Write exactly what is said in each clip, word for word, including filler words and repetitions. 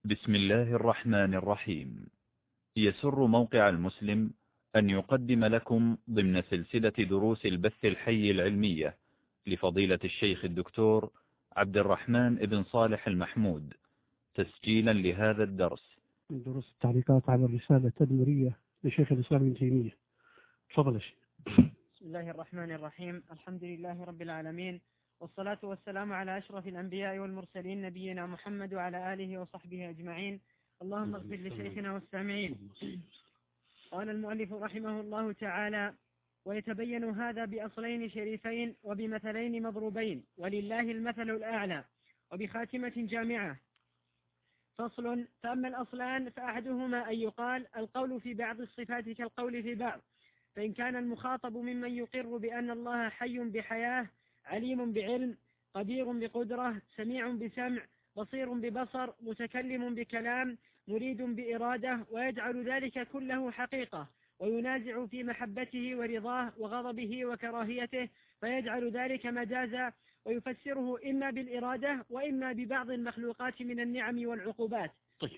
بسم الله الرحمن الرحيم. يسر موقع المسلم أن يقدم لكم ضمن سلسلة دروس البث الحي العلمية لفضيلة الشيخ الدكتور عبد الرحمن بن صالح المحمود تسجيلا لهذا الدرس من دروس التعليقات على الرسالة التدمرية لشيخ الإسلام ابن تيمية. تفضل شيخ. بسم الله الرحمن الرحيم. الحمد لله رب العالمين، والصلاة والسلام على أشرف الأنبياء والمرسلين نبينا محمد وعلى آله وصحبه أجمعين. اللهم اغفر لشيخنا والسامعين. قال المؤلف رحمه الله تعالى: ويتبين هذا بأصلين شريفين وبمثلين مضروبين ولله المثل الأعلى وبخاتمة جامعة. فصل: فأما الأصلان فأحدهما أن يقال القول في بعض الصفات كالقول في بعض، فإن كان المخاطب ممن يقر بأن الله حي بحياة، عليم بعلم، قدير بقدرة، سميع بسمع، بصير ببصر، متكلم بكلام، مريد بإرادة، ويجعل ذلك كله حقيقة، وينازع في محبته ورضاه وغضبه وكراهيته، فيجعل ذلك مجازا، ويفسره إما بالإرادة وإما ببعض المخلوقات من النعم والعقوبات. طيب،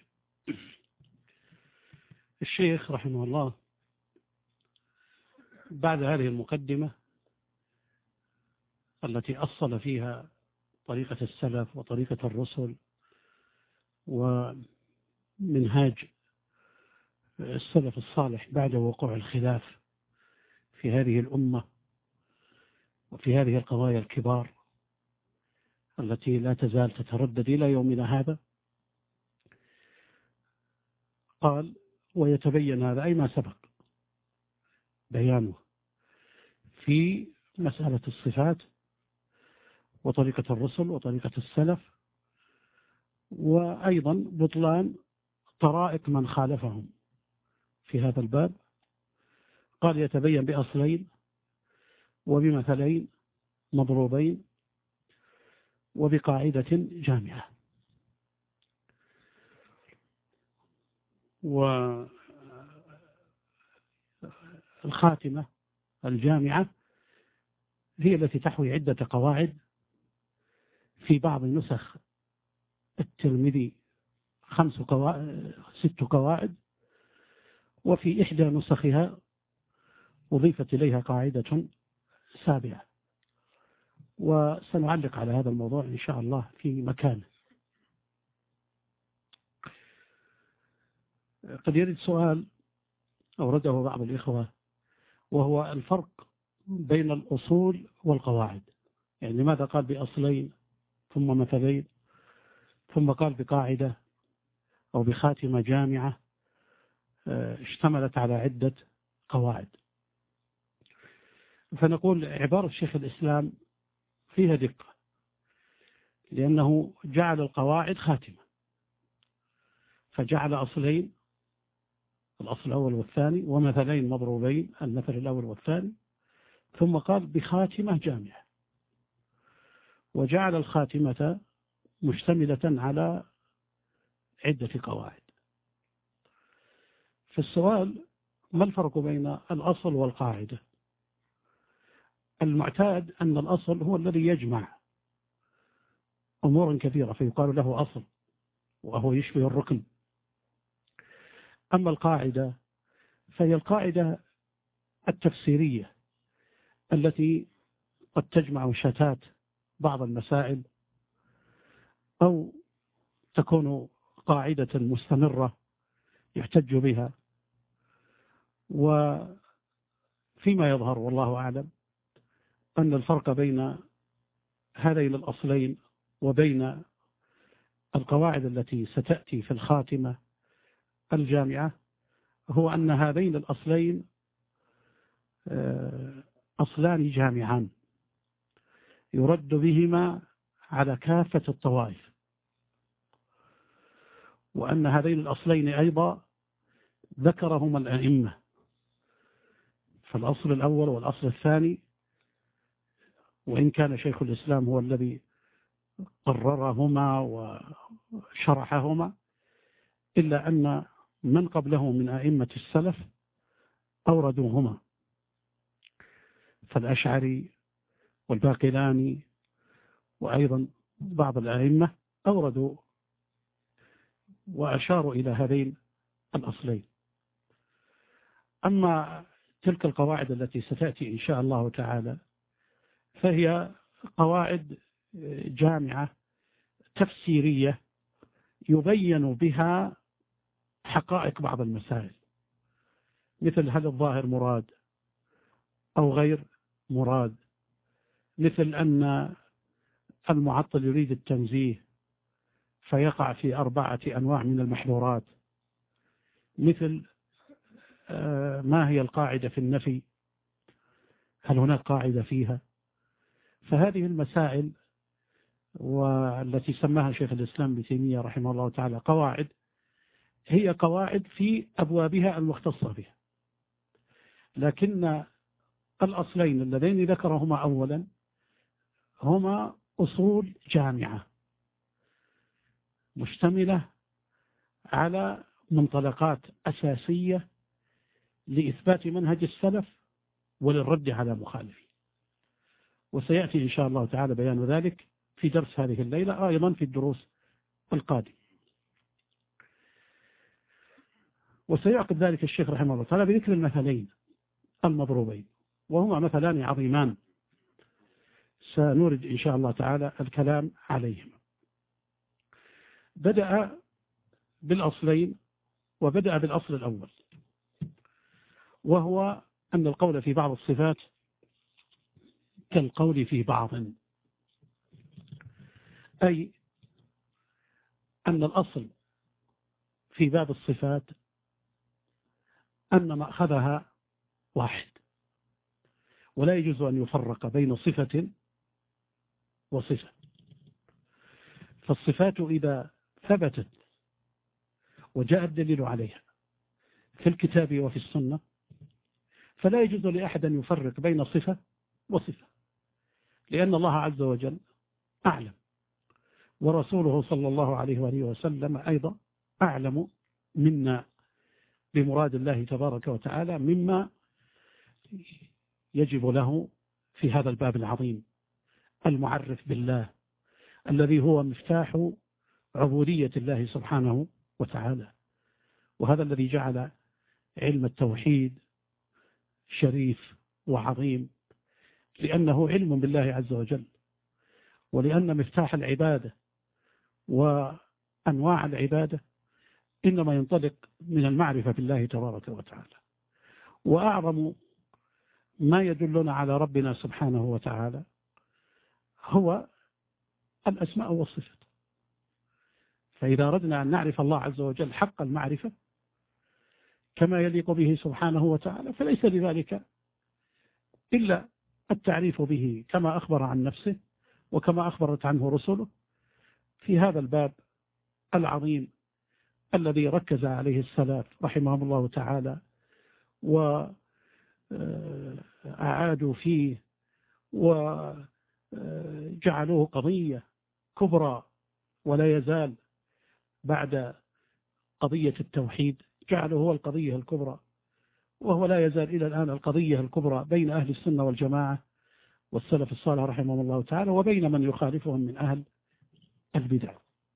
الشيخ رحمه الله بعد هذه المقدمة التي أصل فيها طريقة السلف وطريقة الرسل ومنهاج السلف الصالح بعد وقوع الخلاف في هذه الأمة وفي هذه القضايا الكبار التي لا تزال تتردد إلى يومنا هذا، قال: ويتبين هذا، أي ما سبق بيانه في مسألة الصفات وطريقة الرسل وطريقة السلف، وأيضا بطلان طرائق من خالفهم في هذا الباب. قال: يتبين بأصلين وبمثلين مضروبين وبقاعدة جامعة. والخاتمة الجامعة هي التي تحوي عدة قواعد. في بعض نسخ الترمذي خمس قواعد ست قواعد، وفي إحدى نسخها أضيفت إليها قاعدة سابعة، وسنعلق على هذا الموضوع إن شاء الله في مكانه. قد يرد سؤال أورده بعض الإخوة، وهو الفرق بين الأصول والقواعد. يعني لماذا قال بأصلين ثم مثلين ثم قال بقاعدة أو بخاتمة جامعة اشتملت على عدة قواعد؟ فنقول عبارة شيخ الإسلام فيها دقة، لأنه جعل القواعد خاتمة، فجعل أصلين، الأصل الأول والثاني، ومثلين مضروبين، المثل الأول والثاني، ثم قال بخاتمة جامعة، وجعل الخاتمة مشتملة على عدة قواعد. فالسؤال: ما الفرق بين الأصل والقاعدة؟ المعتاد أن الأصل هو الذي يجمع أمورا كثيرة فيقال له أصل، وهو يشبه الركن. أما القاعدة فهي القاعدة التفسيرية التي قد تجمع شتات بعض المسائل، أو تكون قاعدة مستمرة يحتج بها. وفيما يظهر والله أعلم أن الفرق بين هذين الأصلين وبين القواعد التي ستأتي في الخاتمة الجامعة هو أن هذين الأصلين أصلان جامعان يرد بهما على كافة الطوائف، وأن هذين الأصلين أيضا ذكرهما الأئمة. فالأصل الأول والأصل الثاني، وإن كان شيخ الإسلام هو الذي قررهما وشرحهما، إلا أن من قبله من أئمة السلف أوردوهما، فالأشعري والباقلاني وأيضا بعض الأئمة أوردوا وأشاروا إلى هذين الأصلين. أما تلك القواعد التي ستأتي إن شاء الله تعالى فهي قواعد جامعة تفسيرية يبين بها حقائق بعض المسائل، مثل هل الظاهر مراد أو غير مراد، مثل أن المعطل يريد التنزيه فيقع في أربعة أنواع من المحظورات، مثل ما هي القاعدة في النفي، هل هناك قاعدة فيها. فهذه المسائل والتي سماها شيخ الإسلام ابن تيمية رحمه الله تعالى قواعد، هي قواعد في أبوابها المختصة بها، لكن الأصلين اللذين ذكرهما أولا هما أصول جامعة مشتملة على منطلقات أساسية لإثبات منهج السلف وللرد على مخالفه، وسيأتي إن شاء الله تعالى بيان ذلك في درس هذه الليلة، أيضا في الدروس القادمة. وسيعقد ذلك الشيخ رحمه الله تعالى بذكر المثلين المضروبين، وهما مثلان عظيمان سنورد إن شاء الله تعالى الكلام عليهما. بدأ بالأصلين، وبدأ بالأصل الأول، وهو أن القول في بعض الصفات كالقول في بعض، أي أن الأصل في باب الصفات أن مأخذها واحد، ولا يجوز أن يفرق بين صفة وصفة. فالصفات إذا ثبتت وجاء الدليل عليها في الكتاب وفي السنة فلا يجوز لأحد أن يفرق بين صفة وصفة، لأن الله عز وجل أعلم، ورسوله صلى الله عليه وآله وسلم أيضا أعلم منا بمراد الله تبارك وتعالى مما يجب له في هذا الباب العظيم المعرف بالله، الذي هو مفتاح عبودية الله سبحانه وتعالى. وهذا الذي جعل علم التوحيد شريف وعظيم، لأنه علم بالله عز وجل، ولأن مفتاح العبادة وأنواع العبادة إنما ينطلق من المعرفة بالله تبارك وتعالى. وأعظم ما يدلنا على ربنا سبحانه وتعالى هو الأسماء والصفات. فإذا أردنا أن نعرف الله عز وجل حق المعرفة كما يليق به سبحانه وتعالى، فليس لذلك إلا التعريف به كما أخبر عن نفسه وكما أخبرت عنه رسله في هذا الباب العظيم الذي ركز عليه السلف رحمهم الله تعالى وأعادوا فيه وجعلوه قضية كبرى، ولا يزال بعد قضية التوحيد جعله هو القضية الكبرى، وهو لا يزال إلى الآن القضية الكبرى بين أهل السنة والجماعة والسلف الصالح رحمهم الله تعالى وبين من يخالفهم من أهل البدع.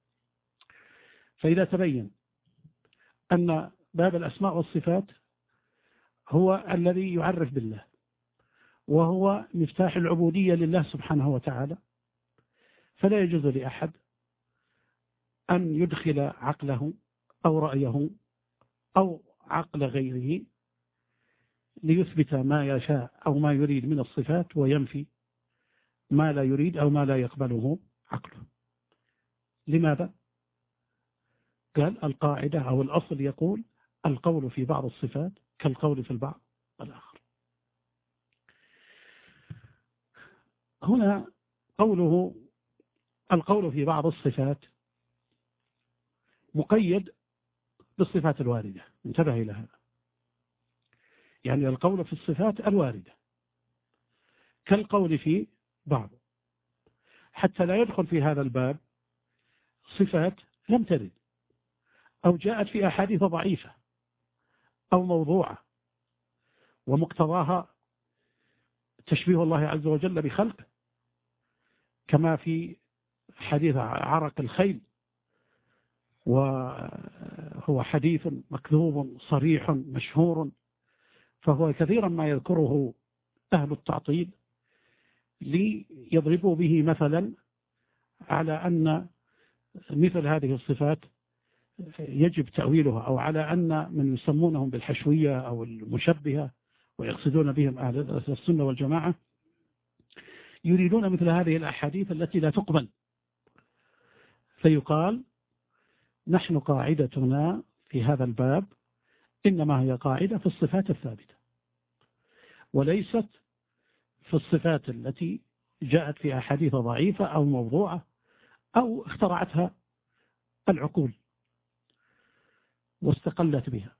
فإذا تبين أن باب الأسماء والصفات هو الذي يعرف بالله وهو مفتاح العبودية لله سبحانه وتعالى، فلا يجوز لأحد أن يدخل عقله أو رأيه أو عقل غيره ليثبت ما يشاء أو ما يريد من الصفات وينفي ما لا يريد أو ما لا يقبله عقله. لماذا؟ قال القاعدة أو الأصل يقول القول في بعض الصفات كالقول في البعض الآخر. هنا قوله القول في بعض الصفات مقيد بالصفات الواردة، انتبه إلى هذا، يعني القول في الصفات الواردة كالقول في بعض، حتى لا يدخل في هذا الباب صفات لم ترد أو جاءت في أحاديث ضعيفة أو موضوعة ومقتضاها تشبيه الله عز وجل بخلقه، كما في حديث عرق الخيل وهو حديث مكذوب صريح مشهور، فهو كثيرا ما يذكره أهل التعطيل ليضربوا به مثلا على أن مثل هذه الصفات يجب تأويلها، أو على أن من يسمونهم بالحشوية أو المشبهة ويقصدون بهم أهل السنة والجماعة يريدون مثل هذه الأحاديث التي لا تقبل، فيقال نحن قاعدتنا في هذا الباب إنما هي قاعدة في الصفات الثابتة، وليست في الصفات التي جاءت في أحاديث ضعيفة أو موضوعة أو اخترعتها العقول واستقلت بها.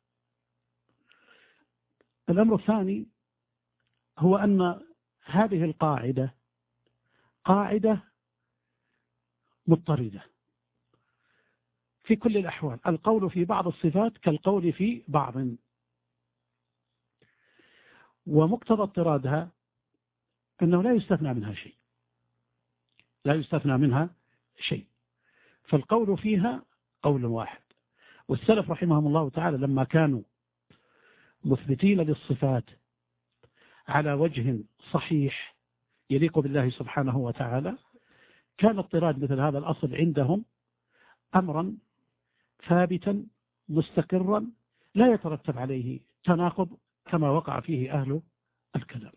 الأمر الثاني هو أن هذه القاعدة قاعدة مضطردة في كل الأحوال، القول في بعض الصفات كالقول في بعض، ومقتضى اضطرادها أنه لا يستثنى منها شيء، لا يستثنى منها شيء، فالقول فيها قول واحد. والسلف رحمهم الله تعالى لما كانوا مثبتين للصفات على وجه صحيح يليق بالله سبحانه وتعالى، كان اضطراد مثل هذا الأصل عندهم أمرا ثابتا مستقرا لا يترتب عليه تناقض كما وقع فيه أهل الكلام.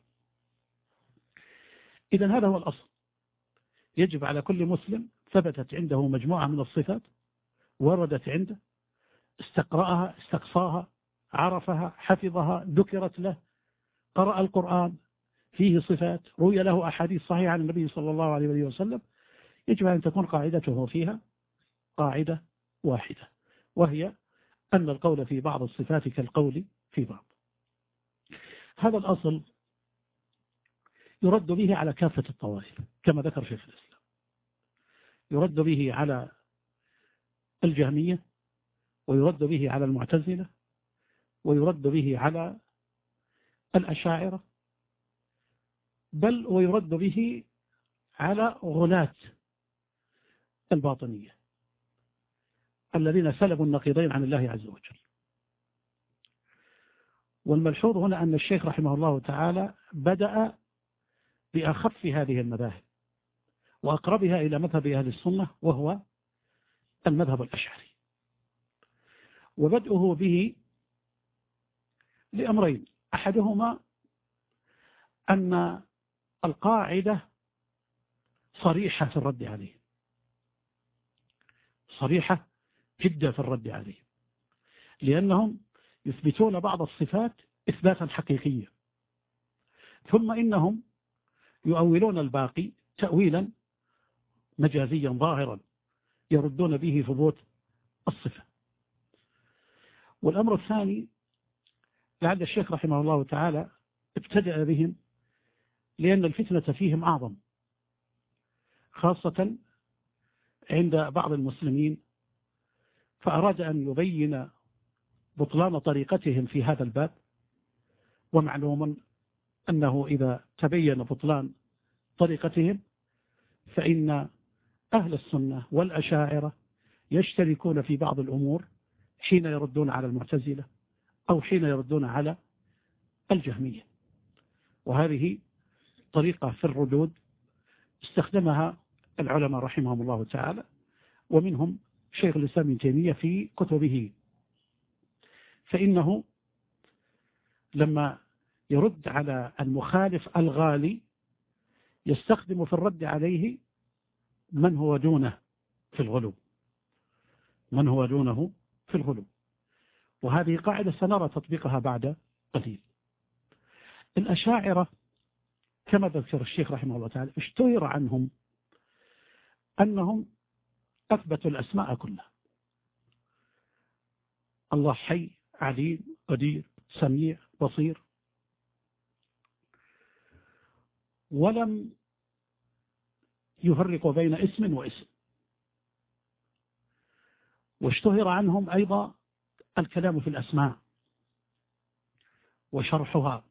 إذن هذا هو الأصل، يجب على كل مسلم ثبتت عنده مجموعة من الصفات وردت عنده، استقرأها استقصاها عرفها حفظها ذكرت له، قرأ القرآن فيه صفات، روي له أحاديث صحيحة عن النبي صلى الله عليه وسلم، يجب أن تكون قاعدته فيها قاعدة واحدة، وهي أن القول في بعض الصفات كالقول في بعض. هذا الأصل يرد به على كافة الطوائف كما ذكر شيخ الإسلام، يرد به على الجهمية، ويرد به على المعتزلة، ويرد به على الأشاعرة، بل ويرد به على غلاة الباطنية الذين سلبوا النقيضين عن الله عز وجل. والملحوظ هنا أن الشيخ رحمه الله تعالى بدأ بأخف هذه المذاهب وأقربها إلى مذهب أهل السنة وهو المذهب الأشعري، وبدأه به لأمرين، أحدهما أن القاعدة صريحة في الرد عليه، صريحة جدا في الرد عليه، لأنهم يثبتون بعض الصفات إثباتا حقيقيا، ثم إنهم يؤولون الباقي تأويلا مجازيا ظاهرا يردون به ثبوت الصفة. والأمر الثاني لعل الشيخ رحمه الله تعالى ابتدأ بهم لأن الفتنة فيهم أعظم، خاصة عند بعض المسلمين، فأراد أن يبين بطلان طريقتهم في هذا الباب. ومعلوم أنه إذا تبين بطلان طريقتهم فإن أهل السنة والأشاعرة يشتركون في بعض الأمور حين يردون على المعتزلة أو حين يردون على الجهمية، وهذه طريقة في الردود استخدمها العلماء رحمهم الله تعالى، ومنهم شيخ الإسلام ابن تيمية في كتبه، فإنه لما يرد على المخالف الغالي يستخدم في الرد عليه من هو دونه في الغلو، من هو دونه في الغلو، وهذه قاعدة سنرى تطبيقها بعد قليل. الأشاعرة كما ذكر الشيخ رحمه الله تعالى اشتهر عنهم أنهم أثبتوا الأسماء كلها، الله حي عليم قدير سميع بصير، ولم يفرقوا بين اسم واسم. واشتهر عنهم أيضا الكلام في الأسماء وشرحها،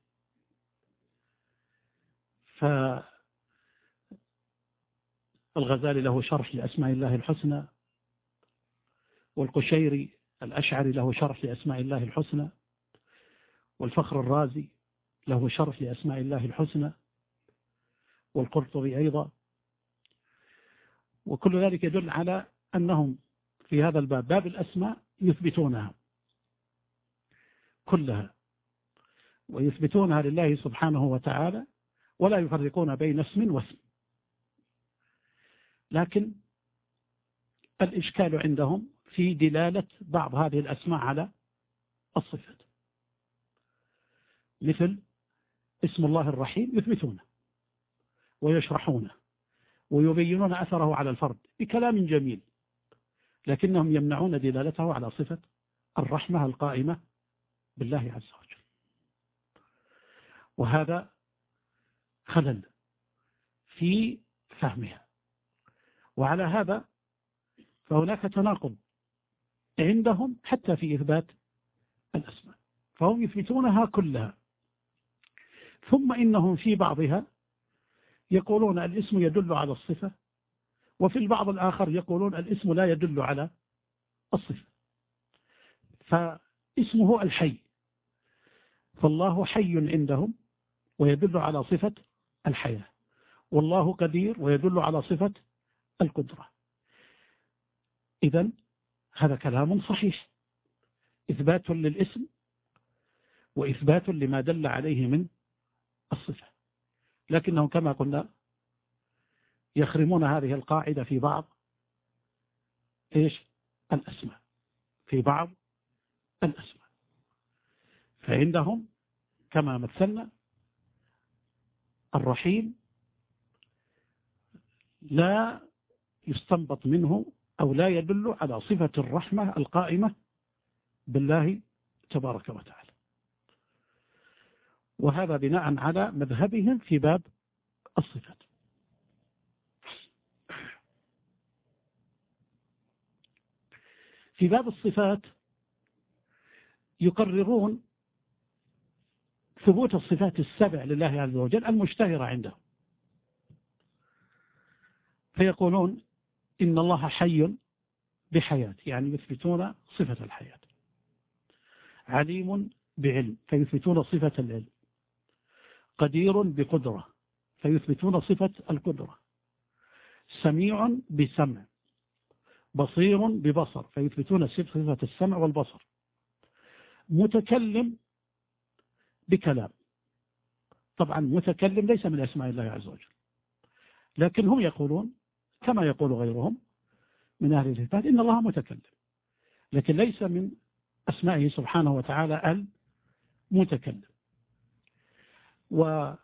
فالغزالي له شرح لأسماء الله الحسنى، والقشيري الأشعري له شرح لأسماء الله الحسنى، والفخر الرازي له شرح لأسماء الله الحسنى، والقرطبي أيضا. وكل ذلك يدل على أنهم في هذا الباب، باب الأسماء، يثبتونها كلها ويثبتونها لله سبحانه وتعالى، ولا يفرقون بين اسم واسم. لكن الإشكال عندهم في دلالة بعض هذه الأسماء على الصفات، مثل اسم الله الرحيم يثبتونه ويشرحونه ويبينون أثره على الفرد بكلام جميل، لكنهم يمنعون دلالته على صفة الرحمة القائمة بالله عز وجل، وهذا خلل في فهمها. وعلى هذا فهناك تناقض عندهم حتى في إثبات الأسماء، فهم يثبتونها كلها، ثم إنهم في بعضها يقولون الاسم يدل على الصفة، وفي البعض الآخر يقولون الاسم لا يدل على الصفة. فاسمه الحي، فالله حي عندهم ويدل على صفة الحياة، والله قدير ويدل على صفة القدرة. إذن هذا كلام صحيح، إثبات للاسم وإثبات لما دل عليه من الصفة، لكنهم كما قلنا يخرمون هذه القاعدة في بعض إيش الأسماء، في بعض الأسماء. فعندهم كما مثلنا الرحيم لا يستنبط منه أو لا يدل على صفة الرحمة القائمة بالله تبارك وتعالى، وهذا بناء على مذهبهم في باب الصفات. في باب الصفات يقررون ثبوت الصفات السبع لله عز وجل المشتهرة عندهم، فيقولون إن الله حي بحياة، يعني يثبتون صفة الحياة. عليم بعلم، فيثبتون صفة العلم. قدير بقدرة، فيثبتون صفة القدرة. سميع بسمع. بصير ببصر، فيثبتون صفة السمع والبصر. متكلم بكلام، طبعا متكلم ليس من أسماء الله عز وجل، لكن هم يقولون كما يقول غيرهم من أهل الإثبات إن الله متكلم، لكن ليس من أسمائه سبحانه وتعالى المتكلم. والغرض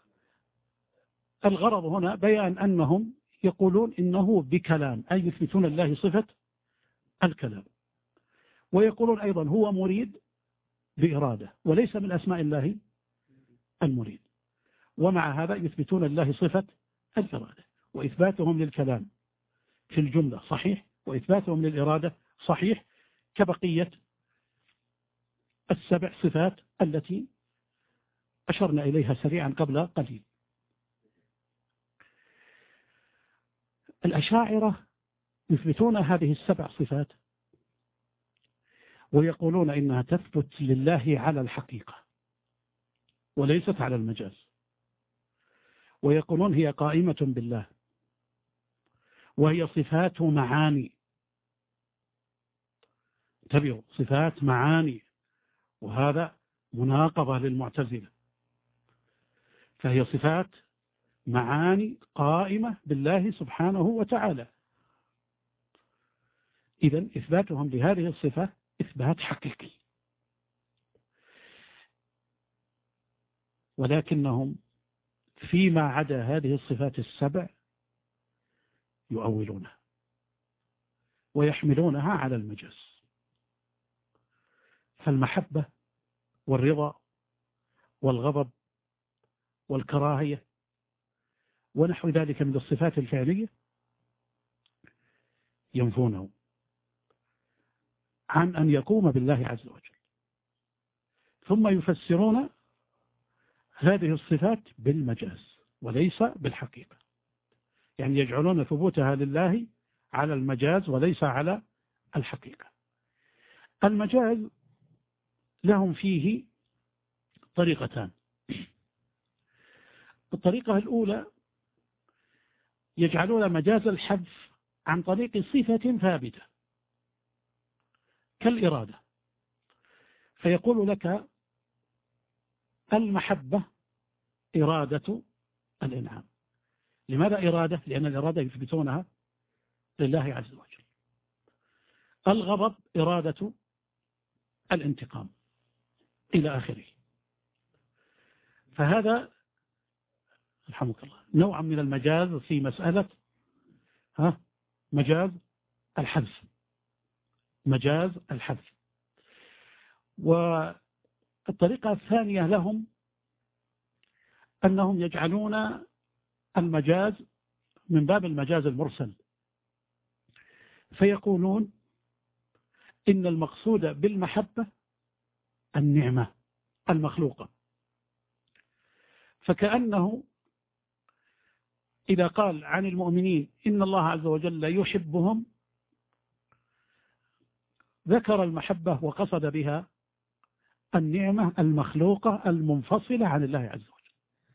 هنا بيان أنهم يقولون إنه بكلام، أي يثبتون الله صفة الكلام، ويقولون أيضا هو مريد بإرادة، وليس من أسماء الله المريد، ومع هذا يثبتون الله صفة الإرادة. وإثباتهم للكلام في الجملة صحيح، وإثباتهم للإرادة صحيح، كبقية السبع صفات التي أشرنا إليها سريعا قبل قليل. الأشاعرة يثبتون هذه السبع صفات ويقولون إنها تثبت لله على الحقيقة وليست على المجاز، ويقولون هي قائمة بالله، وهي صفات معاني. انتبهوا، صفات معاني، وهذا مناقضة للمعتزلة، فهي صفات معاني قائمة بالله سبحانه وتعالى. إذن إثباتهم لهذه الصفة إثبات حقيقي، ولكنهم فيما عدا هذه الصفات السبع يؤولونها ويحملونها على المجاز. فالمحبة والرضا والغضب والكراهية ونحو ذلك من الصفات الفعلية ينفونه عن أن يقوم بالله عز وجل، ثم يفسرون هذه الصفات بالمجاز وليس بالحقيقة، يعني يجعلون ثبوتها لله على المجاز وليس على الحقيقة. المجاز لهم فيه طريقتان. الطريقة الأولى يجعلون مجاز الحذف عن طريق صفة ثابتة كالإرادة، فيقول لك المحبة إرادة الإنعام. لماذا إرادة؟ لأن الإرادة يثبتونها لله عز وجل. الغضب إرادة الانتقام إلى آخره. فهذا رحمك الله نوع من المجاز في مسألة ها مجاز الحذف، مجاز الحذف. والطريقة الثانية لهم أنهم يجعلون المجاز من باب المجاز المرسل، فيقولون إن المقصود بالمحبة النعمة المخلوقة، فكأنه إذا قال عن المؤمنين إن الله عز وجل يحبهم ذكر المحبة وقصد بها النعمة المخلوقة المنفصلة عن الله عز وجل.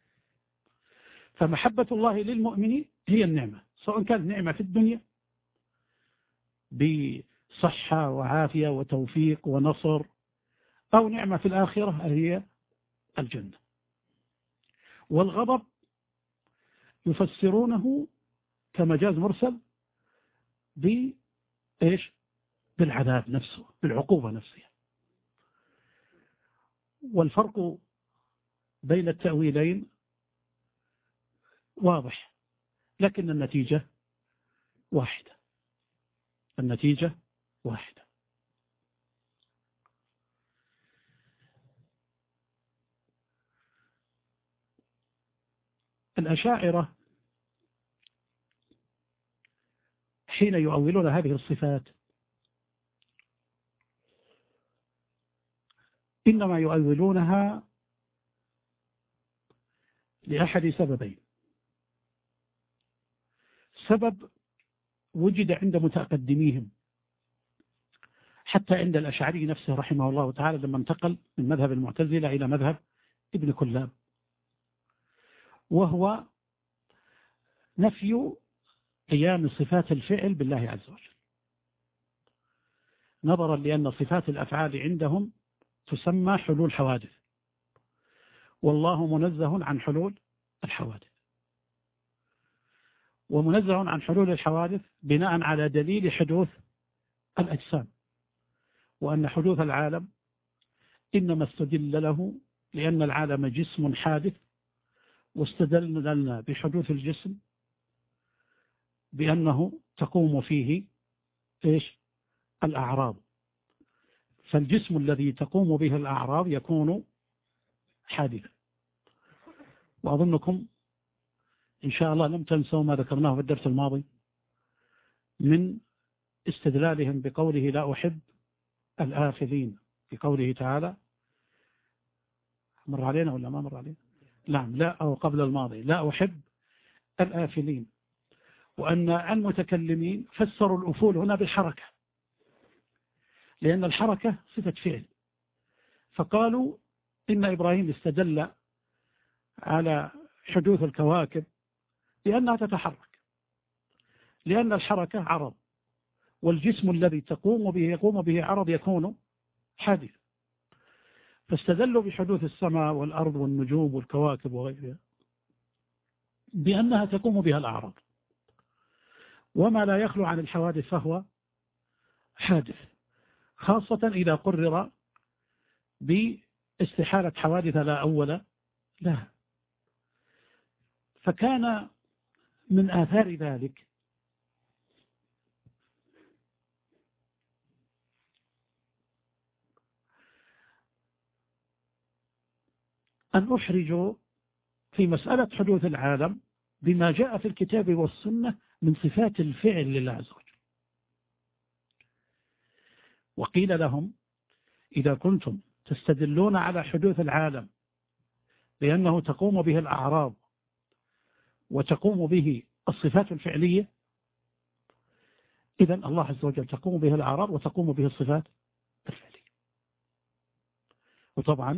فمحبة الله للمؤمنين هي النعمة، سواء كانت نعمة في الدنيا بصحة وعافية وتوفيق ونصر، أو نعمة في الآخرة هي الجنة. والغضب يفسرونه كمجاز مرسل بإيش؟ بالعذاب نفسه، بالعقوبة نفسها. والفرق بين التأويلين واضح، لكن النتيجة واحدة، النتيجة واحدة. الأشاعرة حين يؤولون هذه الصفات إنما يؤولونها لأحد سببين. سبب وجد عند متقدميهم، حتى عند الأشعري نفسه رحمه الله تعالى لما انتقل من مذهب المعتزلة إلى مذهب ابن كلاب، وهو نفي قيام صفات الفعل بالله عز وجل، نظرا لأن صفات الأفعال عندهم تسمى حلول حوادث، والله منزه عن حلول الحوادث، ومنزه عن حلول الحوادث بناء على دليل حدوث الأجسام، وأن حدوث العالم إنما استدل له لأن العالم جسم حادث، واستدلنا بحدوث الجسم بأنه تقوم فيه إيش؟ الأعراض، فالجسم الذي تقوم به الأعراض يكون حادثا. وأظنكم إن شاء الله لم تنسوا ما ذكرناه في الدرس الماضي من استدلالهم بقوله لا أحب الآفلين، في قوله تعالى، مر علينا ولا ما مر علينا؟ نعم، لا، أو قبل الماضي، لا أحب الآفلين، وأن المتكلمين فسروا الأفول هنا بالحركة، لأن الحركة صفة فعل، فقالوا إن إبراهيم استدل على حدوث الكواكب لأنها تتحرك، لأن الحركة عرض، والجسم الذي تقوم به يقوم به عرض يكون حادث، فاستدلوا بحدوث السماء والأرض والنجوم والكواكب وغيرها بأنها تقوم بها الأعراض، وما لا يخلو عن الحوادث فهو حادث، خاصة إذا قرر باستحالة حوادث لا أول لها. فكان من آثار ذلك أن أحرج في مسألة حدوث العالم بما جاء في الكتاب والسنة من صفات الفعل لله عز وجل. وقيل لهم إذا كنتم تستدلون على حدوث العالم لأنه تقوم به الأعراض وتقوم به الصفات الفعلية، إذن الله عز وجل تقوم به الأعراض وتقوم به الصفات الفعلية. وطبعا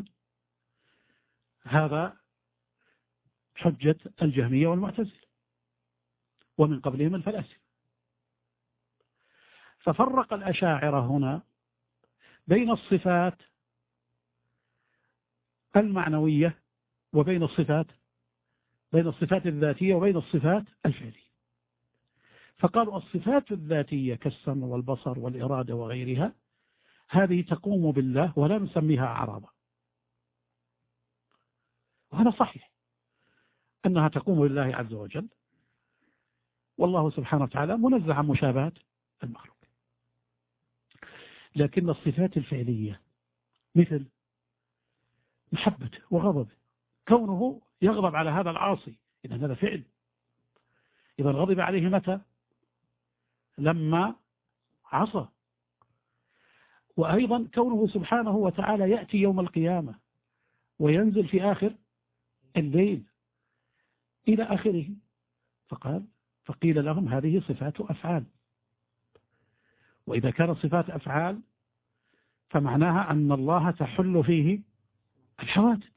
هذا حجة الجهمية والمعتزلة ومن قبلهم الفلاسفة. ففرق الأشاعرة هنا بين الصفات المعنوية وبين الصفات بين الصفات الذاتية وبين الصفات الفعلية. فقالوا الصفات الذاتية كالسمع والبصر والإرادة وغيرها هذه تقوم بالله ولا نسميها أعراضا، وهذا صحيح أنها تقوم بالله عز وجل، والله سبحانه وتعالى منزه عن مشابهة المخلوق. لكن الصفات الفعلية مثل محبته وغضبه، كونه يغضب على هذا العاصي إذا هذا فعل، إذا غضب عليه متى؟ لما عصى. وأيضا كونه سبحانه وتعالى يأتي يوم القيامة وينزل في آخر الليل إلى آخره. فقال فقيل لهم هذه صفات أفعال، وإذا كانت صفات أفعال فمعناها أن الله تحل فيه الحوادث.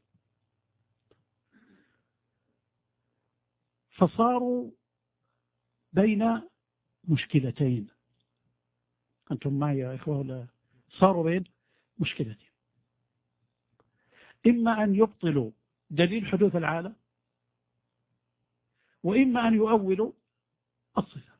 فصاروا بين مشكلتين. أنتم معي يا إخوة ولا؟ صاروا بين مشكلتين، إما أن يبطلوا دليل حدوث العالم، وإما أن يؤولوا الصفة.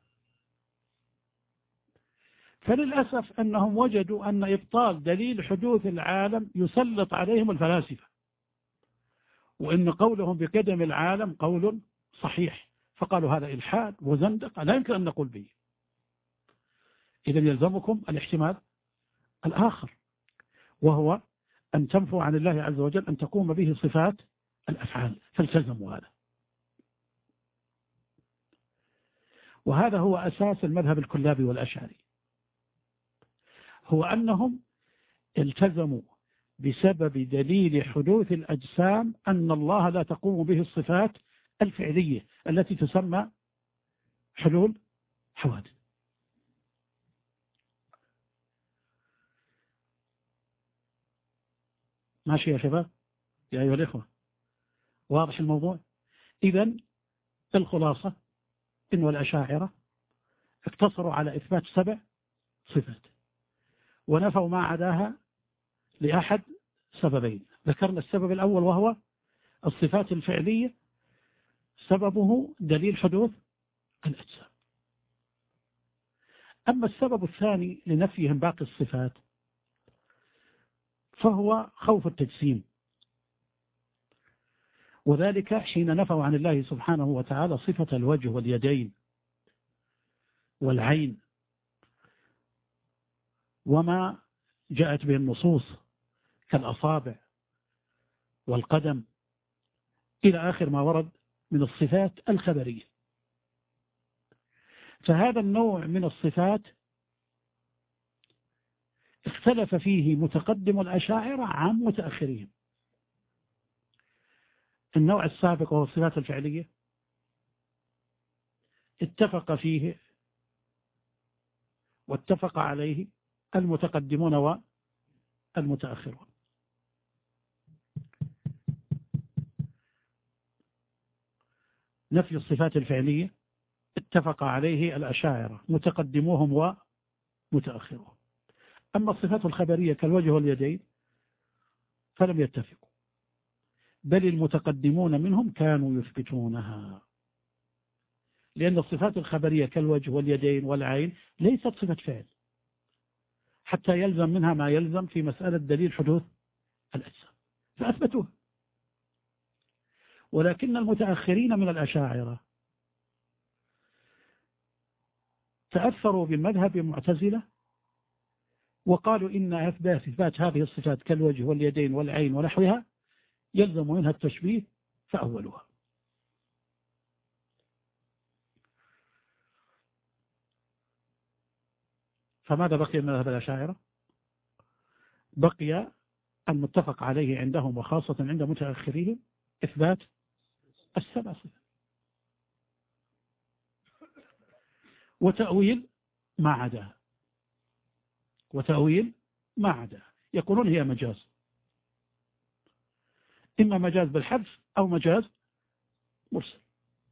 فللأسف أنهم وجدوا أن إبطال دليل حدوث العالم يسلط عليهم الفلاسفة، وإن قولهم بقدم العالم قول صحيح، فقالوا هذا إلحاد وزندقة لا يمكن أن نقول به. إذن يلزمكم الاحتمال الآخر، وهو أن تنفوا عن الله عز وجل أن تقوم به صفات الأفعال، فالتزموا هذا. وهذا هو أساس المذهب الكلابي والأشعري، هو أنهم التزموا بسبب دليل حدوث الأجسام أن الله لا تقوم به الصفات الفعلية التي تسمى حلول حوادث. ماشي يا شباب يا أيها الإخوة؟ واضح الموضوع؟ إذن الخلاصة إن الأشاعرة اقتصروا على إثبات سبع صفات ونفوا ما عداها لأحد سببين. ذكرنا السبب الأول وهو الصفات الفعلية، سببه دليل حدوث الأجسام. أما السبب الثاني لنفيهم باقي الصفات فهو خوف التجسيم، وذلك حين نفوا عن الله سبحانه وتعالى صفة الوجه واليدين والعين وما جاءت به النصوص كالأصابع والقدم إلى آخر ما ورد من الصفات الخبرية. فهذا النوع من الصفات اختلف فيه متقدم الأشاعرة عن متأخرين. النوع السابق وهو الصفات الفعلية اتفق فيه واتفق عليه المتقدمون والمتأخرون. نفي الصفات الفعلية اتفق عليه الأشاعرة متقدموهم ومتأخرون. أما الصفات الخبرية كالوجه واليدين فلم يتفقوا، بل المتقدمون منهم كانوا يثبتونها، لأن الصفات الخبرية كالوجه واليدين والعين ليست صفة فعل حتى يلزم منها ما يلزم في مسألة دليل حدوث الأجسام، فأثبتوها. ولكن المتأخرين من الأشاعرة تأثروا بمذهب المعتزلة وقالوا إن أثبات إثبات هذه الصفات كالوجه واليدين والعين ونحوها يلزم منها التشبيه فأولها. فماذا بقي من مذهب الأشاعرة؟ بقي المتفق عليه عندهم وخاصة عند متأخرين إثبات السبع صفات وتأويل ما عداها، وتأويل ما عداها يقولون هي مجاز، إما مجاز بالحذف أو مجاز مرسل.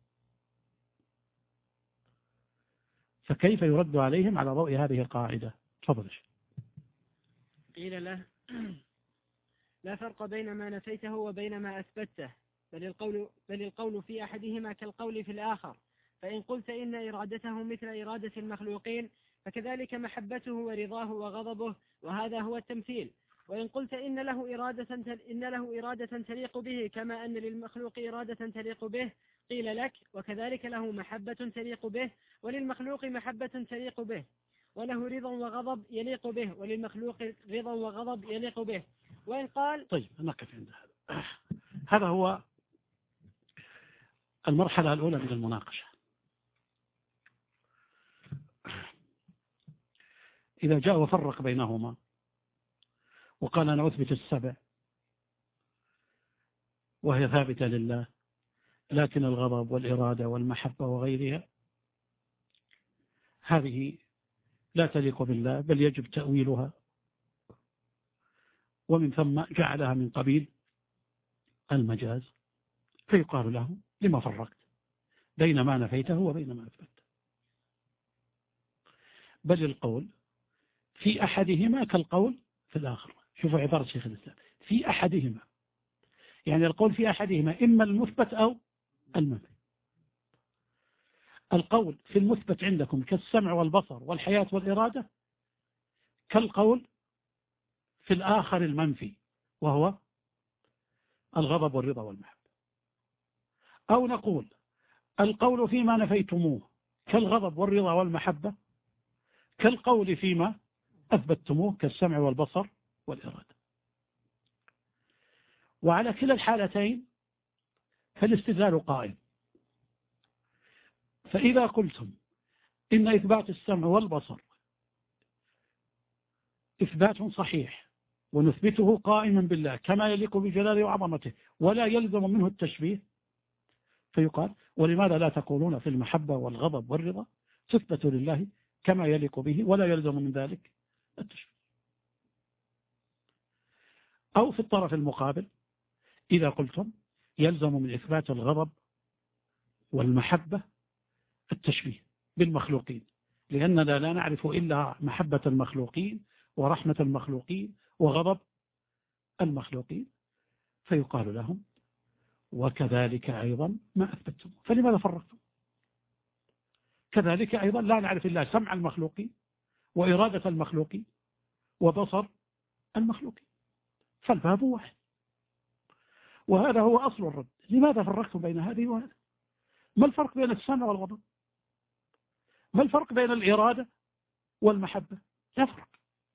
فكيف يرد عليهم على ضوء هذه القاعدة؟ تفضل. قيل له لا فرق بين ما نفيته وبين ما أثبته، بل القول, بل القول في أحدهما كالقول في الآخر. فإن قلت إن إرادته مثل إرادة المخلوقين فكذلك محبته ورضاه وغضبه، وهذا هو التمثيل. وإن قلت إن له إرادة إن له إرادة تليق به كما أن للمخلوق إرادة تليق به، قيل لك وكذلك له محبة تليق به وللمخلوق محبة تليق به، وله رضا وغضب يليق به وللمخلوق رضا وغضب يليق به. وإن قال طيب نقف عند هذا. هذا هو المرحلة الأولى من المناقشة. إذا جاء وفرق بينهما وقال أنا أثبت السبع وهي ثابتة لله، لكن الغضب والإرادة والمحبة وغيرها هذه لا تليق بالله بل يجب تأويلها، ومن ثم جعلها من قبيل المجاز، فيقال له لما فرقت بين ما نفيته وبين ما أثبت؟ بل القول في أحدهما كالقول في الآخر. شوفوا عبارة شيخ الإسلام، في أحدهما، يعني القول في أحدهما إما المثبت أو المنفي. القول في المثبت عندكم كالسمع والبصر والحياة والإرادة كالقول في الآخر المنفي وهو الغضب والرضا والمحبة. أو نقول القول فيما نفيتموه كالغضب والرضا والمحبة كالقول فيما أثبتتموه كالسمع والبصر والإرادة. وعلى كلا الحالتين فالاستدلال قائم. فإذا قلتم إن إثبات السمع والبصر إثبات صحيح ونثبته قائما بالله كما يليق بجلاله وعظمته ولا يلزم منه التشبيه، فيقال ولماذا لا تقولون في المحبة والغضب والرضا تثبت لله كما يليق به ولا يلزم من ذلك التشبيه؟ أو في الطرف المقابل إذا قلتم يلزم من إثبات الغضب والمحبة التشبيه بالمخلوقين لأننا لا نعرف إلا محبة المخلوقين ورحمة المخلوقين وغضب المخلوقين، فيقال لهم وكذلك أيضا ما أثبتم، فلماذا فرقتم؟ كذلك أيضا لا نعرف إلا سمع المخلوقين وإرادة المخلوقين وبصر المخلوقين، فالباب واحد. وهذا هو أصل الرد. لماذا فرقتم بين هذه وهذا؟ ما الفرق بين السمع والغضب؟ ما الفرق بين الإرادة والمحبة؟ لا فرق.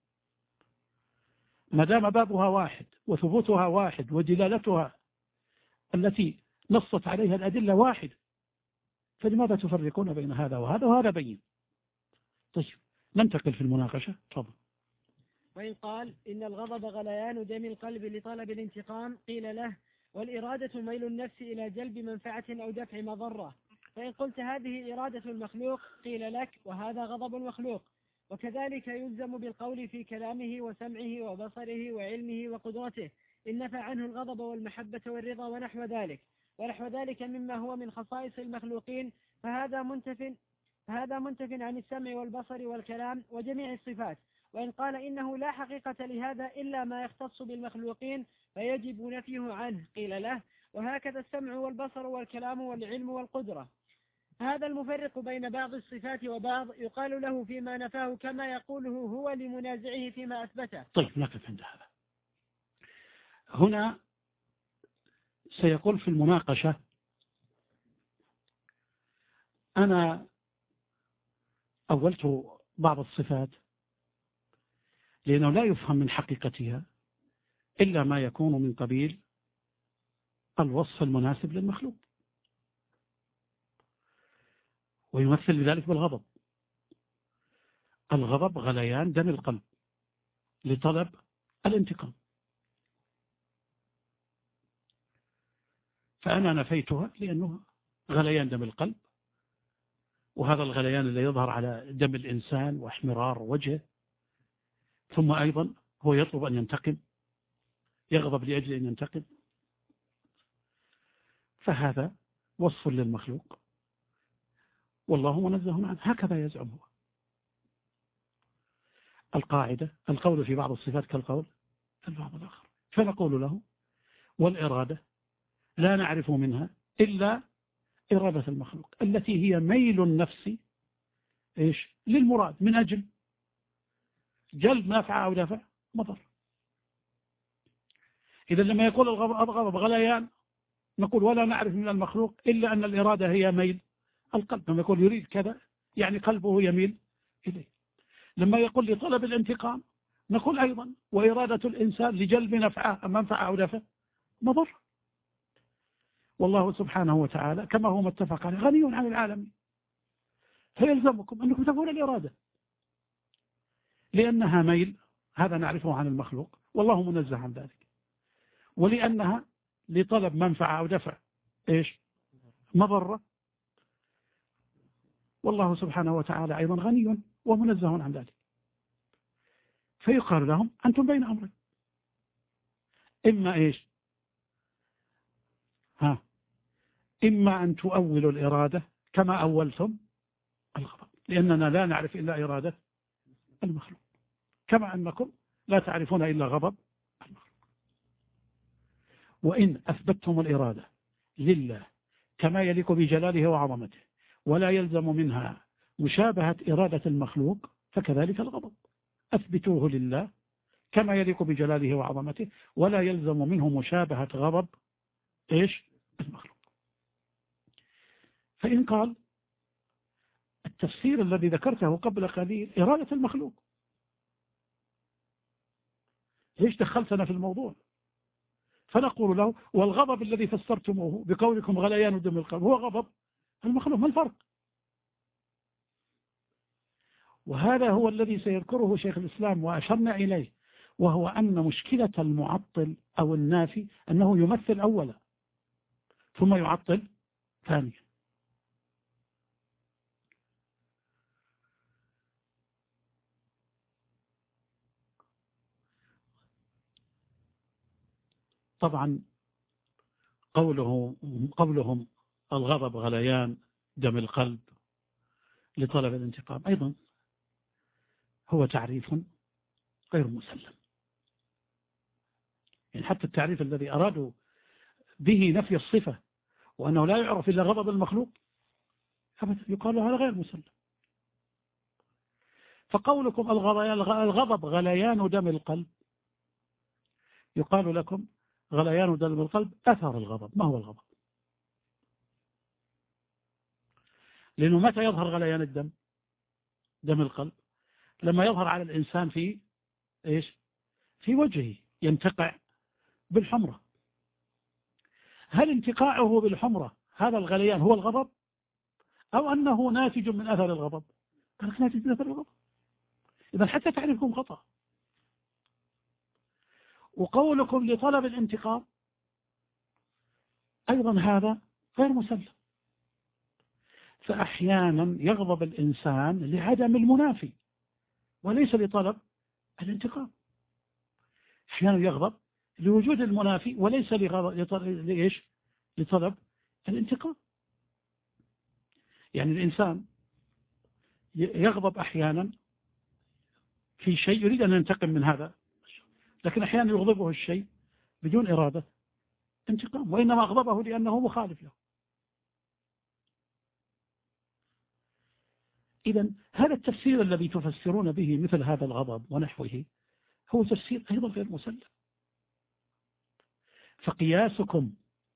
ما دام بابها واحد وثبوتها واحد ودلالتها التي نصت عليها الأدلة واحدة، فلماذا تفرقون بين هذا وهذا وهذا بين؟ طيب ننتقل في المناقشة. تفضل. وإن قال إن الغضب غليان دم القلب لطلب الانتقام، قيل له والإرادة ميل النفس إلى جلب منفعة أو دفع مضرة. فإن قلت هذه إرادة المخلوق، قيل لك وهذا غضب المخلوق. وكذلك يلزم بالقول في كلامه وسمعه وبصره وعلمه وقدرته إن نفى عنه الغضب والمحبة والرضا ونحو ذلك ونحو ذلك مما هو من خصائص المخلوقين، فهذا منتف فهذا منتف عن السمع والبصر والكلام وجميع الصفات. وإن قال إنه لا حقيقة لهذا إلا ما يختص بالمخلوقين فيجب نفيه عنه، قيل له وهكذا السمع والبصر والكلام والعلم والقدرة. هذا المفرق بين بعض الصفات وبعض يقال له فيما نفاه كما يقوله هو لمنازعه فيما أثبته. طيب نقف عند هذا. هنا سيقول في المناقشة أنا أولت بعض الصفات لأنه لا يفهم من حقيقتها إلا ما يكون من قبيل الوصف المناسب للمخلوق، ويمثل ذلك بالغضب. الغضب غليان دم القلب لطلب الانتقام، فأنا نفيتها لأنه غليان دم القلب، وهذا الغليان اللي يظهر على دم الإنسان واحمرار وجهه، ثم أيضا هو يطلب أن ينتقم، يغضب لأجل أن ينتقم، فهذا وصف للمخلوق والله منزه عنه، هكذا يزعم هو. القاعدة القول في بعض الصفات كالقول في البعض الآخر، فنقول له والإرادة لا نعرف منها إلا إرادة المخلوق التي هي ميل النفس إيش للمراد من أجل جلب نافع أو دافع مضر. إذا لما يقول الغضب غليان نقول ولا نعرف من المخلوق إلا أن الإرادة هي ميل القلب، لما يقول يريد كذا يعني قلبه يميل إليه. لما يقول لطلب الانتقام نقول أيضا وإرادة الإنسان لجلب نفعه منفعة أو دافع مضر. والله سبحانه وتعالى كما هو متفق عليه غني عن العالمين، فيلزمكم أنكم تفعلون الإرادة لأنها ميل، هذا نعرفه عن المخلوق والله منزه عن ذلك، ولأنها لطلب منفعة أو دفع إيش مضرة، والله سبحانه وتعالى أيضا غني ومنزه عن ذلك. فيقال لهم أنتم بين أمرين، إما إيش ها إما أن تؤولوا الإرادة كما أولتم الغضب، لأننا لا نعرف إلا إرادة المخلوق كما أنكم لا تعرفون إلا غضب المخلوق. وإن أثبتتم الإرادة لله كما يليق بجلاله وعظمته ولا يلزم منها مشابهة إرادة المخلوق فكذلك الغضب، أثبتوه لله كما يليق بجلاله وعظمته ولا يلزم منه مشابهة غضب إيش المخلوق. فإن قال التفسير الذي ذكرته قبل قليل إرادة المخلوق، ليش دخلتنا في الموضوع؟ فنقول له والغضب الذي فسرتموه بقولكم غليان دم القلب هو غضب المخلوق، ما الفرق؟ وهذا هو الذي سيذكره شيخ الإسلام وأشرنا إليه، وهو أن مشكلة المعطل أو النافي أنه يمثل أولا ثم يعطل ثانيا. طبعا قوله قولهم الغضب غليان دم القلب لطلب الانتقام أيضا هو تعريف غير مسلم، يعني حتى التعريف الذي أرادوا به نفي الصفة وأنه لا يعرف إلا غضب المخلوق يقال هذا غير مسلم. فقولكم الغضب غليان دم القلب يقال لكم غليان دم القلب أثر الغضب. ما هو الغضب؟ لأنه متى يظهر غليان الدم دم القلب؟ لما يظهر على الإنسان في إيش في وجهه ينتقع بالحمرة. هل انتقاعه بالحمرة هذا الغليان هو الغضب أو أنه ناتج من أثر الغضب؟ قال لك ناتج من أثر الغضب. إذا حتى تعرفكم خطأ. وقولكم لطلب الانتقام أيضا هذا غير مسلم. فأحيانا يغضب الإنسان لعدم المنافي وليس لطلب الانتقام. أحيانا يغضب لوجود المنافي وليس لإيش لطلب الانتقام. يعني الإنسان يغضب أحيانا في شيء يريد أن ينتقم من هذا، لكن أحيانا يغضبه الشيء بدون إرادة انتقام، وإنما أغضبه لأنه مخالف له. إذا هذا التفسير الذي تفسرون به مثل هذا الغضب ونحوه هو تفسير أيضا غير مسلم. فقياسكم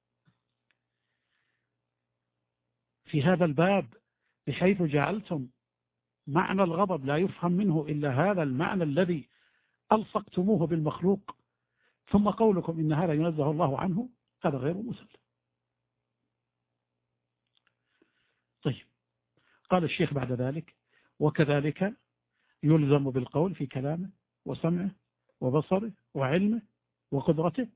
في هذا الباب بحيث جعلتم معنى الغضب لا يفهم منه إلا هذا المعنى الذي ألصقتموه بالمخلوق، ثم قولكم إن هذا ينزه الله عنه، هذا غير مسلم. طيب، قال الشيخ بعد ذلك وكذلك يلزم بالقول في كلامه وسمعه وبصره وعلمه وقدرته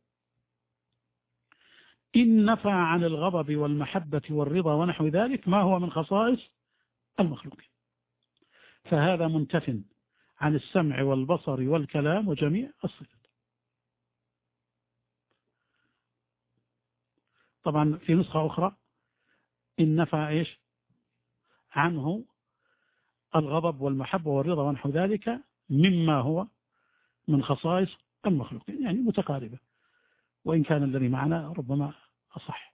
إن نفى عن الغضب والمحبة والرضا ونحو ذلك ما هو من خصائص المخلوقين، فهذا منتف عن السمع والبصر والكلام وجميع الصفات. طبعا في نسخة أخرى إن نفى إيش عنه الغضب والمحبة والرضا ونحو ذلك مما هو من خصائص المخلوقين، يعني متقاربة، وإن كان الذي معنا ربما أصح.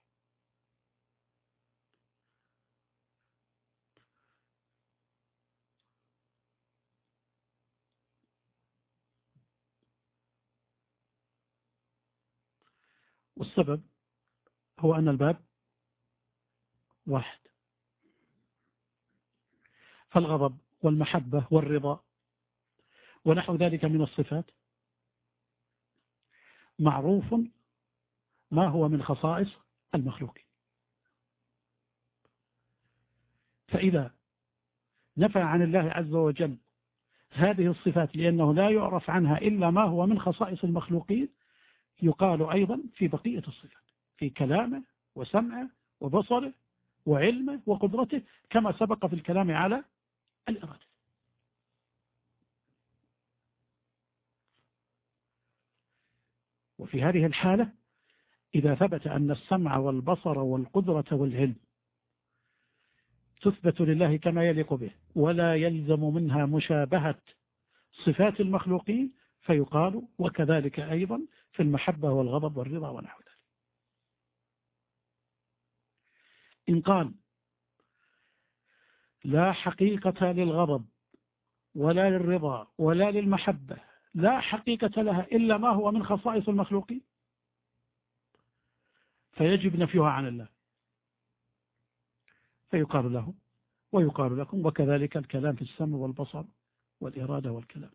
والسبب هو أن الباب واحد، فالغضب والمحبة والرضا ونحو ذلك من الصفات معروف ما هو من خصائص المخلوقين. فإذا نفى عن الله عز وجل هذه الصفات لأنه لا يعرف عنها إلا ما هو من خصائص المخلوقين، يقال أيضا في بقية الصفات، في كلامه وسمعه وبصره وعلمه وقدرته، كما سبق في الكلام على الإرادة. وفي هذه الحالة إذا ثبت أن السمع والبصر والقدرة والعلم تثبت لله كما يليق به ولا يلزم منها مشابهة صفات المخلوقين، فيقال وكذلك أيضا في المحبة والغضب والرضا ونحو ذلك. إن قال لا حقيقة للغضب ولا للرضا ولا للمحبة، لا حقيقة لها إلا ما هو من خصائص المخلوقين، فيجب نفيها عن الله، فيقال له ويقال لكم وكذلك الكلام في السمع والبصر والإرادة والكلام.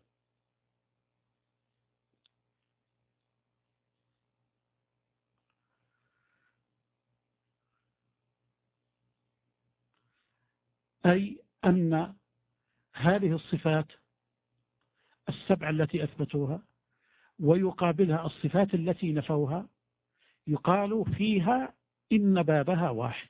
أي أن هذه الصفات السبع التي أثبتوها ويقابلها الصفات التي نفوها يقال فيها إن بابها واحد.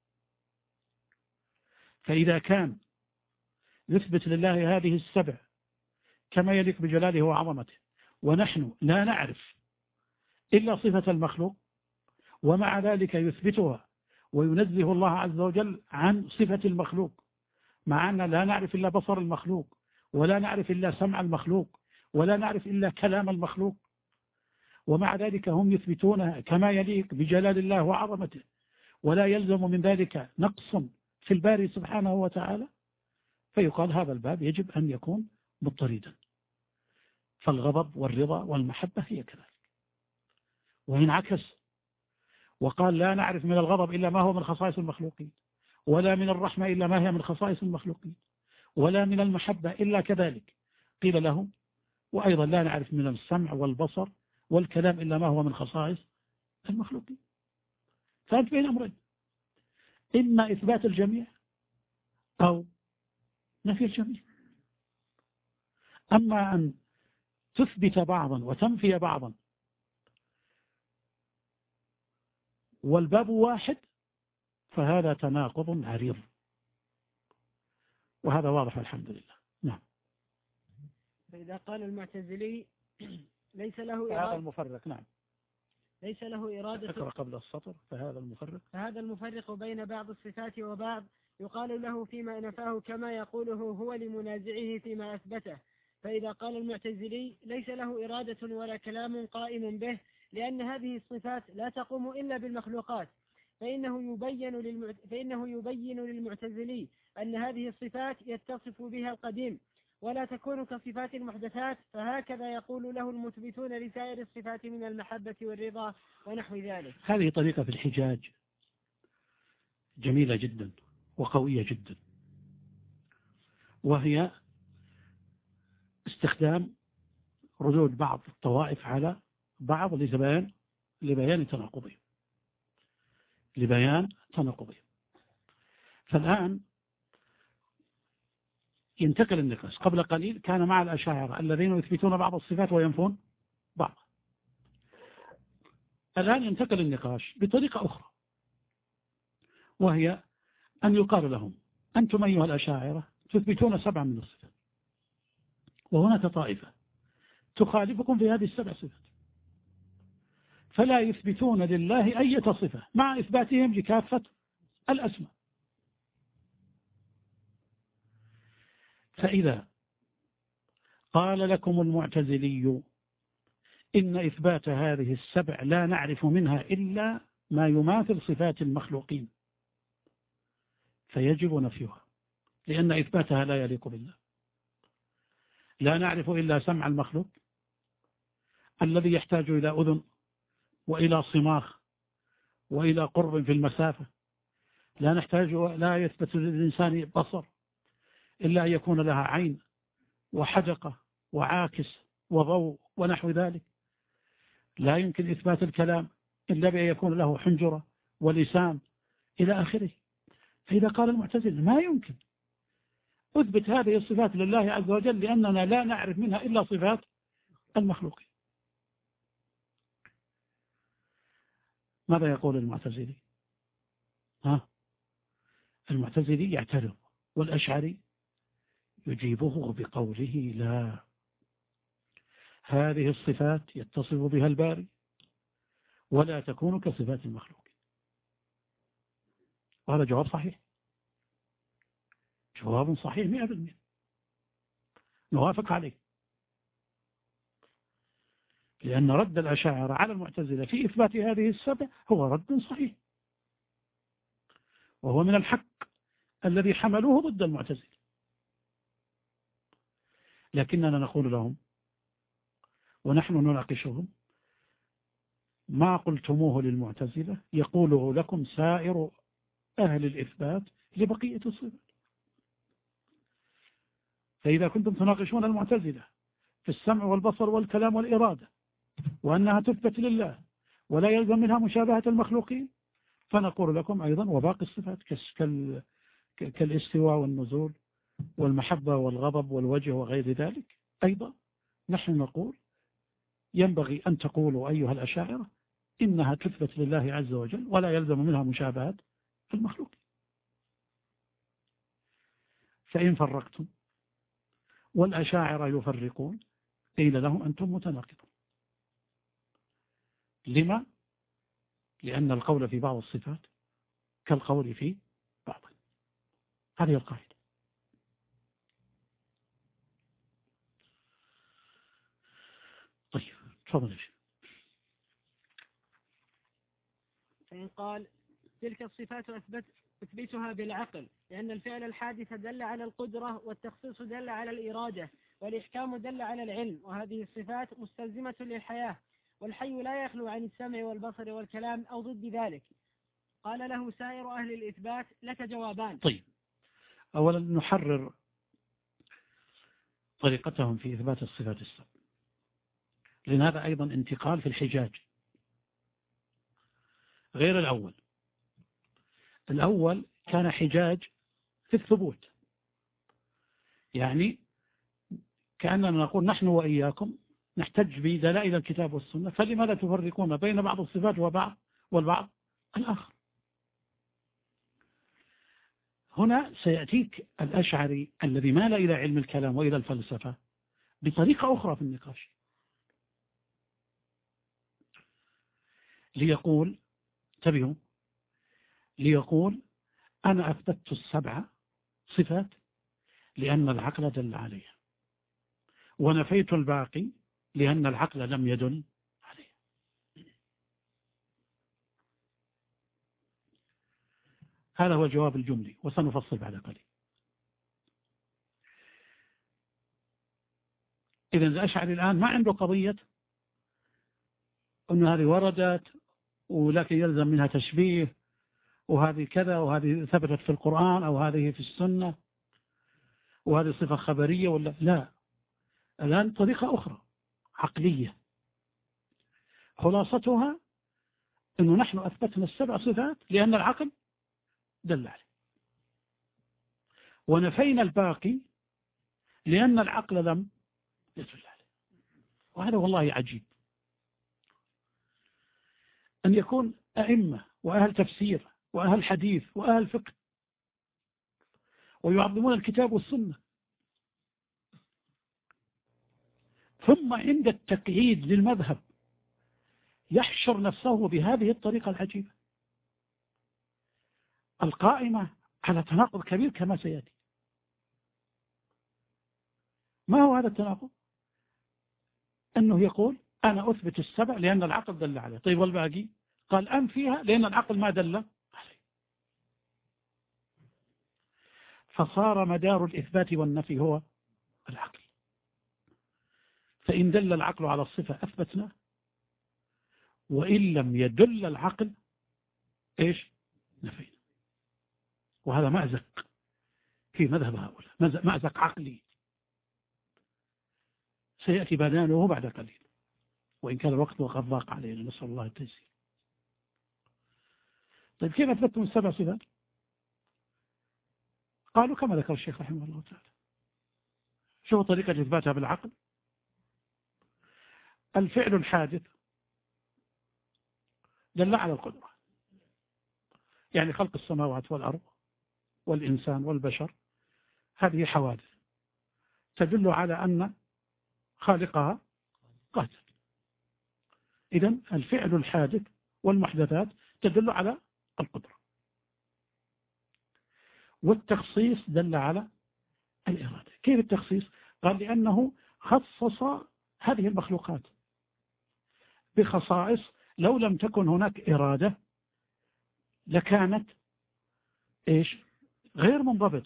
فإذا كان يثبت لله هذه السبع كما يليق بجلاله وعظمته، ونحن لا نعرف إلا صفة المخلوق، ومع ذلك يثبتها وينزه الله عز وجل عن صفة المخلوق، مع أن لا نعرف إلا بصر المخلوق، ولا نعرف إلا سمع المخلوق، ولا نعرف إلا كلام المخلوق، ومع ذلك هم يثبتونها كما يليق بجلال الله وعظمته، ولا يلزم من ذلك نقص في الباري سبحانه وتعالى، فيقال هذا الباب يجب أن يكون مضطردا. فالغضب والرضا والمحبة هي كذلك. وإن عكس وقال لا نعرف من الغضب إلا ما هو من خصائص المخلوقين، ولا من الرحمة إلا ما هي من خصائص المخلوقين، ولا من المحبة إلا كذلك، قيل له وأيضا لا نعرف من السمع والبصر والكلام إلا ما هو من خصائص المخلوقين. فأنت بين أمرين، إما إثبات الجميع أو نفي الجميع. أما أن تثبت بعضا وتنفي بعضا والباب واحد فهذا تناقض عريض، وهذا واضح الحمد لله. نعم. فإذا قال المعتزلي ليس له هذا إرادة المفرق. نعم. ليس له إرادة اقرأ قبل السطر. فهذا المفرق فهذا المفرق بين بعض الصفات وبعض يقال له فيما نفاه كما يقوله هو لمنازعه فيما أثبته. فإذا قال المعتزلي ليس له إرادة ولا كلام قائم به لأن هذه الصفات لا تقوم إلا بالمخلوقات، فإنه يبين, للمعت... فإنه يبين للمعتزلي أن هذه الصفات يتصف بها القديم ولا تكون كصفات المحدثات، فهكذا يقول له المثبتون لسائر الصفات من المحبة والرضا ونحو ذلك. هذه طريقة في الحجاج جميلة جدا وقوية جدا، وهي استخدام ردود بعض الطوائف على بعض لبيان لبيان تناقضهم لبيان تناقضهم فالآن ينتقل النقاش. قبل قليل كان مع الأشاعرة الذين يثبتون بعض الصفات وينفون بعض. الآن ينتقل النقاش بطريقة أخرى، وهي أن يقال لهم أنتم أيها الأشاعرة تثبتون سبعة من الصفات، وهناك طائفة تخالفكم في هذه السبع صفات، فلا يثبتون لله أي صفة مع إثباتهم لكافة الأسماء. فإذا قال لكم المعتزلي إن إثبات هذه السبع لا نعرف منها إلا ما يماثل صفات المخلوقين، فيجب نفيها، لأن إثباتها لا يليق بالله. لا نعرف إلا سمع المخلوق الذي يحتاج إلى أذن وإلى صماخ وإلى قرب في المسافة. لا نحتاج لا يثبت للإنسان بصر إلا أن يكون لها عين وحدقة وعاكس وضوء ونحو ذلك. لا يمكن إثبات الكلام إلا بأن يكون له حنجرة ولسان إلى آخره. فإذا قال المعتزلة ما يمكن أثبت هذه الصفات لله عز وجل لأننا لا نعرف منها إلا صفات المخلوقين، ماذا يقول المعتزلي؟ ها؟ المعتزلي يعترض، والأشعري يجيبه بقوله لا، هذه الصفات يتصف بها الباري ولا تكون كصفات المخلوق. وهذا جواب صحيح، جواب صحيح مئة بالمئة نوافق عليه، لأن رد الأشاعرة على المعتزلة في إثبات هذه السبع هو رد صحيح، وهو من الحق الذي حملوه ضد المعتزلة. لكننا نقول لهم ونحن نناقشهم ما قلتموه للمعتزلة يقوله لكم سائر أهل الإثبات لبقية الصفات. فإذا كنتم تناقشون المعتزلة في السمع والبصر والكلام والإرادة وأنها تثبت لله ولا يلزم منها مشابهة المخلوقين، فنقول لكم أيضا وباقي الصفات كالاستواء والنزول والمحبة والغضب والوجه وغير ذلك أيضا نحن نقول ينبغي أن تقولوا أيها الأشاعرة إنها تثبت لله عز وجل ولا يلزم منها مشابهة المخلوق. فإن فرقتم والأشاعرة يفرقون قيل لهم أنتم متناقضون. لما؟ لأن القول في بعض الصفات كالقول في بعض. هذه القاعدة. طيب تفضل. فإن قال تلك الصفات أثبت أثبتها بالعقل، لأن الفعل الحادث دل على القدرة، والتخصيص دل على الإرادة، والإحكام دل على العلم، وهذه الصفات مستلزمة للحياة، والحي لا يخلو عن السمع والبصر والكلام أو ضد ذلك. قال له سائر أهل الإثبات لك جوابان. طيب أولا نحرر طريقتهم في إثبات الصفات السبع، لأن هذا أيضا انتقال في الحجاج غير الأول. الأول كان حجاج في الثبوت، يعني كأننا نقول نحن وإياكم نحتج بدلائل الكتاب والسنة، فلما لا تفرقون بين بعض الصفات وبعض والبعض الآخر. هنا سيأتيك الأشعري الذي مال إلى علم الكلام وإلى الفلسفة بطريقة أخرى في النقاش، ليقول انتبهوا، ليقول أنا أثبتت السبع صفات لأن العقل دل عليها، ونفيت الباقي لأن العقل لم يدل عليه. هذا هو الجواب الجملي، وسنفصل بعد قليل. إذن الأشعري الآن ما عنده قضية أن هذه وردت ولكن يلزم منها تشبيه، وهذه كذا، وهذه ثبتت في القرآن، أو هذه في السنة، وهذه صفة خبرية ولا لا. الآن طريقة أخرى عقلية خلاصتها أنه نحن أثبتنا السبع صفات لأن العقل دل عليه، ونفينا الباقي لأن العقل لم يدل عليه. وهذا والله عجيب أن يكون أئمة وأهل تفسير وأهل حديث وأهل فقه ويعظمون الكتاب والسنة، ثم عند التقييد للمذهب يحشر نفسه بهذه الطريقة العجيبة القائمة على تناقض كبير كما سيأتي. ما هو هذا التناقض؟ أنه يقول أنا أثبت السبع لأن العقل دل عليه. طيب والباقي؟ قال أنفيها لأن العقل ما دل عليه. فصار مدار الإثبات والنفي هو العقل. فإن دل العقل على الصفة أثبتنا، وإن لم يدل العقل إيش؟ نفينا. وهذا مأزق في مذهب هؤلاء، مأزق عقلي سيأتي بيانه بعد قليل، وإن كان الوقت وقد ضاق علينا، نسأل الله التيسير. طيب كيف أثبتم السبع صفات؟ قالوا كما ذكر الشيخ رحمه الله تعالى. شو طريقة إثباتها بالعقل؟ الفعل الحادث دل على القدرة، يعني خلق السماوات والأرض والإنسان والبشر، هذه حوادث تدل على أن خالقها قادر. إذن الفعل الحادث والمحدثات تدل على القدرة. والتخصيص دل على الإرادة. كيف التخصيص؟ قال لأنه خصص هذه المخلوقات بخصائص لو لم تكن هناك إرادة لكانت إيش؟ غير منضبطة.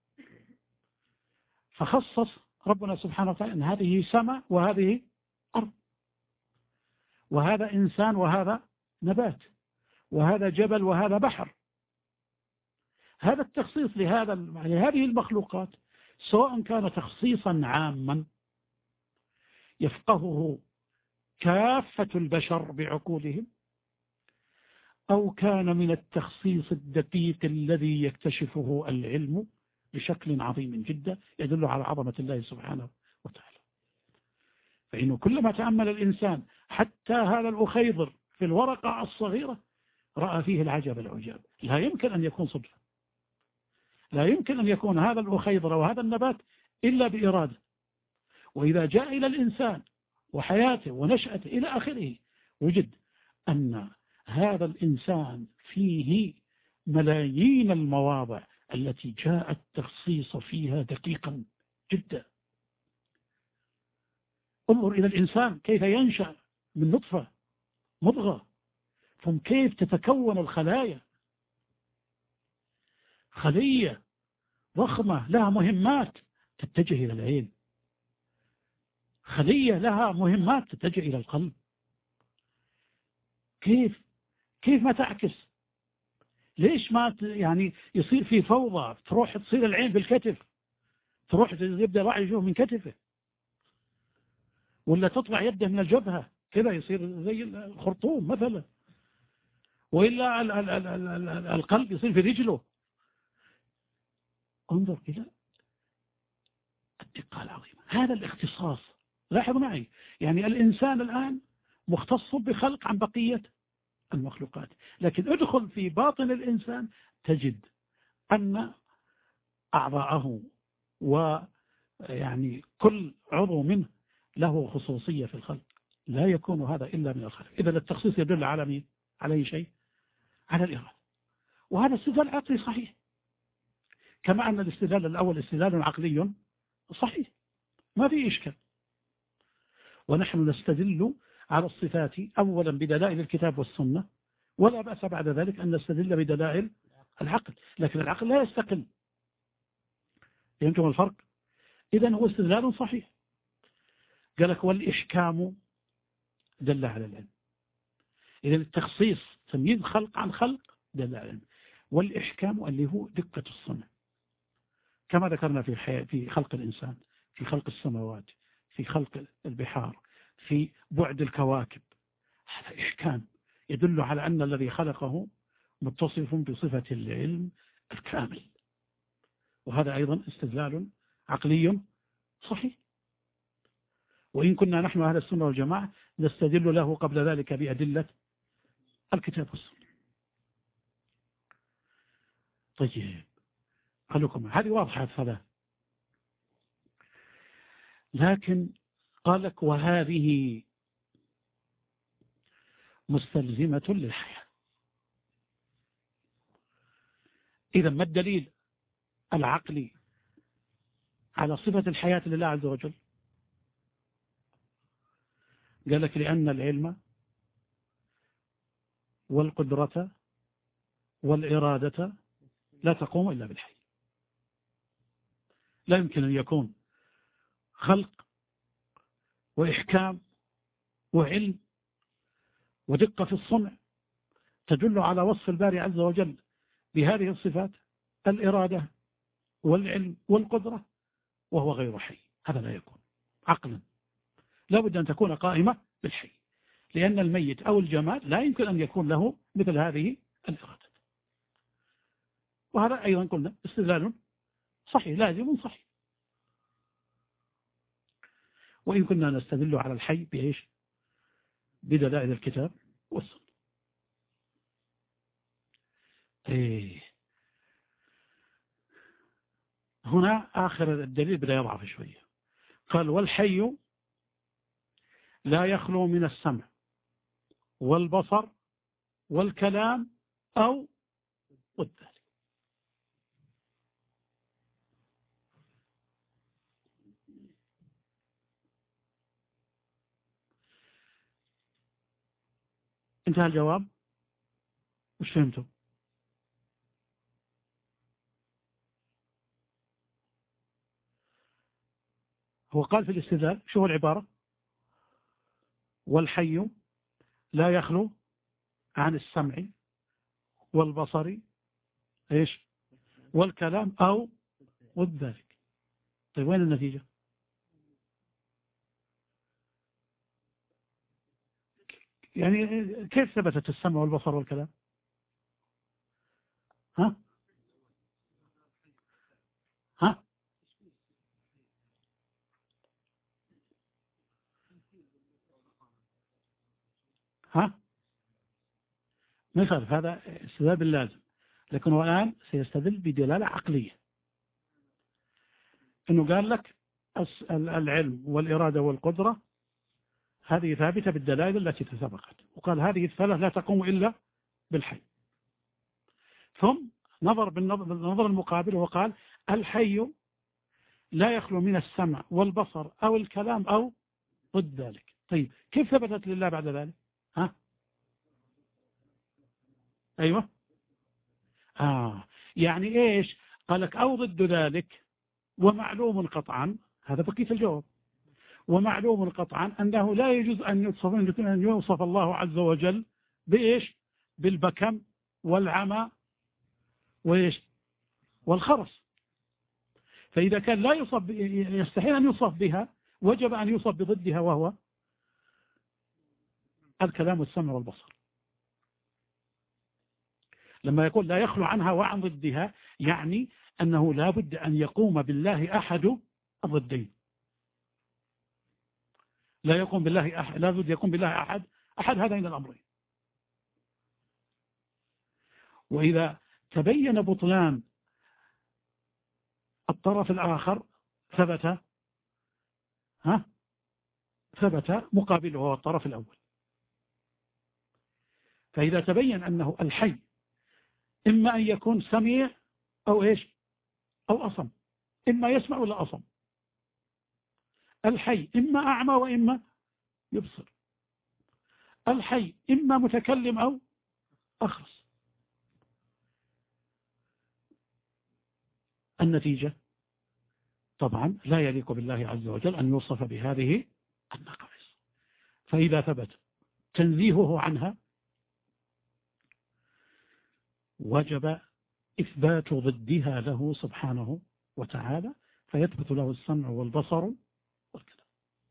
فخصص ربنا سبحانه وتعالى أن هذه سماء وهذه أرض، وهذا إنسان وهذا نبات، وهذا جبل وهذا بحر. هذا التخصيص لهذا لهذه المخلوقات سواء كان تخصيصا عاما يفقهه كافة البشر بعقولهم، أو كان من التخصيص الدقيق الذي يكتشفه العلم بشكل عظيم جدا يدل على عظمة الله سبحانه وتعالى. فإنه كلما تأمل الإنسان حتى هذا الأخيضر في الورقة الصغيرة رأى فيه العجب العجاب. لا يمكن أن يكون صدفة، لا يمكن أن يكون هذا الأخيضر وهذا النبات إلا بإرادة. وإذا جاء إلى الإنسان وحياته ونشأته إلى آخره وجد أن هذا الإنسان فيه ملايين المواضع التي جاء التخصيص فيها دقيقا جدا. انظر إلى الإنسان كيف ينشأ من نطفة مضغة، ثم كيف تتكون الخلايا، خلية ضخمة لها مهمات تتجه إلى العين، خلية لها مهمات تتجه إلى القلب. كيف كيف ما تعكس؟ ليش ما يعني يصير في فوضى، تروح تصير العين بالكتف، تروح يبدأ الوعي يجوه من كتفه، ولا تطلع يده من الجبهة كذا يصير زي الخرطوم مثلا، وإلا ال ال ال ال ال القلب يصير في رجله. انظر إلى الدقة العظيمة، هذا الاختصاص. لاحظ معي، يعني الإنسان الآن مختص بخلق عن بقية المخلوقات، لكن ادخل في باطن الإنسان تجد أن أعضاءه ويعني كل عضو منه له خصوصية في الخلق، لا يكون هذا إلا من الخلق. إذا التخصيص يدل على مين؟ على أي شيء؟ على الإرادة. وهذا استدلال عقلي صحيح، كما أن الاستدلال الأول استدلال عقلي صحيح ما في إشكال. ونحن نستدل على الصفات أولا بدلائل الكتاب والسنة، ولا بأس بعد ذلك أن نستدل بدلائل العقل، لكن العقل لا يستقل. فهمتم الفرق؟ إذن هو استدلال صحيح. قال لك والإحكام دل على العلم. إذن التخصيص تمييز خلق عن خلق دل على العلم، والإحكام اللي هو دقة الصنع، كما ذكرنا في في خلق الإنسان، في خلق السماوات، في خلق البحار، في بعد الكواكب. هذا إحكام يدل على أن الذي خلقه متصف بصفة العلم الكامل، وهذا أيضا استدلال عقلي صحيح. وإن كنا نحن أهل السنة والجماعة نستدل له قبل ذلك بأدلة الكتاب والسنة. طيب قال لكم هذه واضحة الثلاث، لكن قال لك وهذه مستلزمة للحياة. إذا ما الدليل العقلي على صفة الحياة لله عز وجل؟ قال لك لأن العلم والقدرة والإرادة لا تقوم إلا بالحي. لا يمكن أن يكون خلق وإحكام وعلم ودقة في الصنع تدل على وصف الباري عز وجل بهذه الصفات، الإرادة والعلم والقدرة، وهو غير حي. هذا لا يكون عقلا. لا بد أن تكون قائمة بالحي، لأن الميت أو الجماد لا يمكن أن يكون له مثل هذه الإرادة. وهذا أيضا قلنا استدلال صحيح لازم صحيح. وإن كنا نستدل على الحي بإيش؟ بدلائل الكتاب والسنة. إيه. هنا آخر الدليل بدأ يضعف شوية. قال والحي لا يخلو من السمع والبصر والكلام أو والذات. انتهى الجواب. وش فهمتم؟ هو قال في الاستدلال شو هو العبارة؟ والحي لا يخلو عن السمع والبصر ايش والكلام أو والذلك. طيب وين النتيجة؟ يعني كيف ثبتت السمع والبصر والكلام؟ ها ها ها مثل هذا استدلال باللازم، لكن هو الآن سيستدل بدلالة عقلية. انه قال لك العلم والإرادة والقدرة هذه ثابتة بالدلائل التي تسبقت، وقال هذه الثلاث لا تقوم إلا بالحي. ثم نظر بالنظر المقابل وقال الحي لا يخلو من السمع والبصر أو الكلام أو ضد ذلك. طيب كيف ثبتت لله بعد ذلك؟ ها أيوة آه يعني إيش؟ قال لك أو ضد ذلك ومعلوم قطعا. هذا بقية الجواب. ومعلوم قطعا أنه لا يجوز أن يوصف أن يوصف الله عز وجل بإيش؟ بالبكم والعمى وإيش؟ والخرس. فإذا كان لا يوصف يستحيل أن يوصف بها، وجب أن يوصف بضدها وهو الكلام والسمع والبصر. لما يقول لا يخلو عنها وعن ضدها يعني أنه لا بد أن يقوم بالله أحد الضدين. لا يقوم بالله أحد، لا بد يقوم بالله أحد أحد هذين الأمرين. وإذا تبين بطلان الطرف الآخر ثبت ها ثبت مقابله هو الطرف الأول. فإذا تبين أنه الحي إما أن يكون سميع أو إيش أو أصم، إما يسمع ولا أصم. الحي إما أعمى وإما يبصر. الحي إما متكلم أو أخرس. النتيجة طبعا لا يليق بالله عز وجل أن يوصف بهذه النقائص. فإذا ثبت تنزيهه عنها وجب إثبات ضدها له سبحانه وتعالى، فيثبت له السمع والبصر والكلام.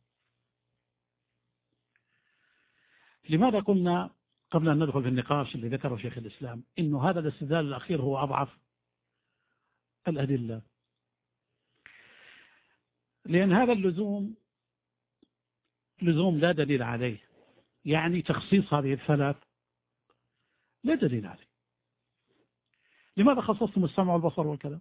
لماذا قلنا قبل أن ندخل في النقاش اللي ذكره شيخ الإسلام إنه هذا الاستدلال الأخير هو أضعف الأدلة؟ لأن هذا اللزوم لزوم لا دليل عليه، يعني تخصيص هذه الثلاث لا دليل عليه. لماذا خصصتم السمع والبصر والكلام؟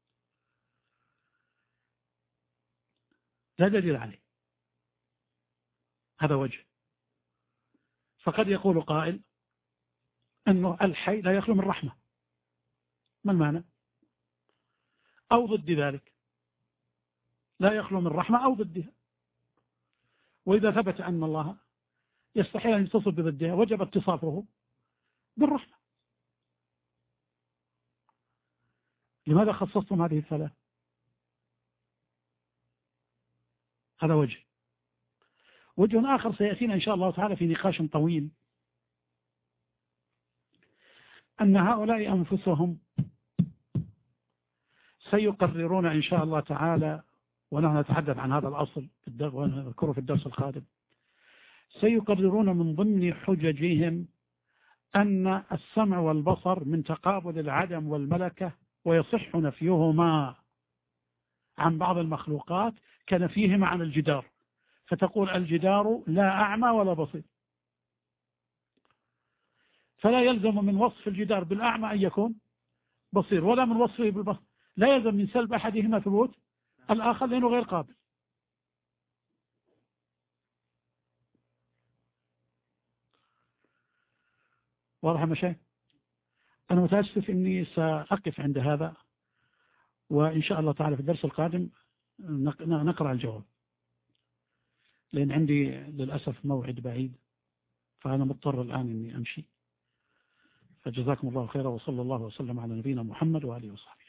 لا دليل عليه. هذا وجه. فقد يقول قائل أنه الحي لا يخلو من رحمة، ما المعنى؟ أو ضد ذلك، لا يخلو من رحمة أو ضدها، وإذا ثبت أن الله يستحيل أن يتصف بضدها وجب اتصافه بالرحمة. لماذا خصصتم هذه الثلاث؟ هذا وجه. وجه آخر سيأتينا إن شاء الله تعالى في نقاش طويل، أن هؤلاء أنفسهم سيقررون إن شاء الله تعالى، ونحن نتحدث عن هذا الأصل ونذكره في الدرس القادم، سيقررون من ضمن حججهم أن السمع والبصر من تقابل العدم والملكة، ويصح نفيهما عن بعض المخلوقات كنفيهما عن الجدار، فتقول الجدار لا أعمى ولا بصير، فلا يلزم من وصف الجدار بالأعمى أن يكون بصير، ولا من وصفه بالبصر، لا يلزم من سلب أحدهما ثبوت الآخر لأنه غير قابل. واضح يا مشايخ؟ أنا متأسف أني سأقف عند هذا، وإن شاء الله تعالى في الدرس القادم نقرأ الجواب، لأن عندي للأسف موعد بعيد، فأنا مضطر الآن أني أمشي. فجزاكم الله خيرا، وصلى الله وسلم على نبينا محمد وآله وصحبه.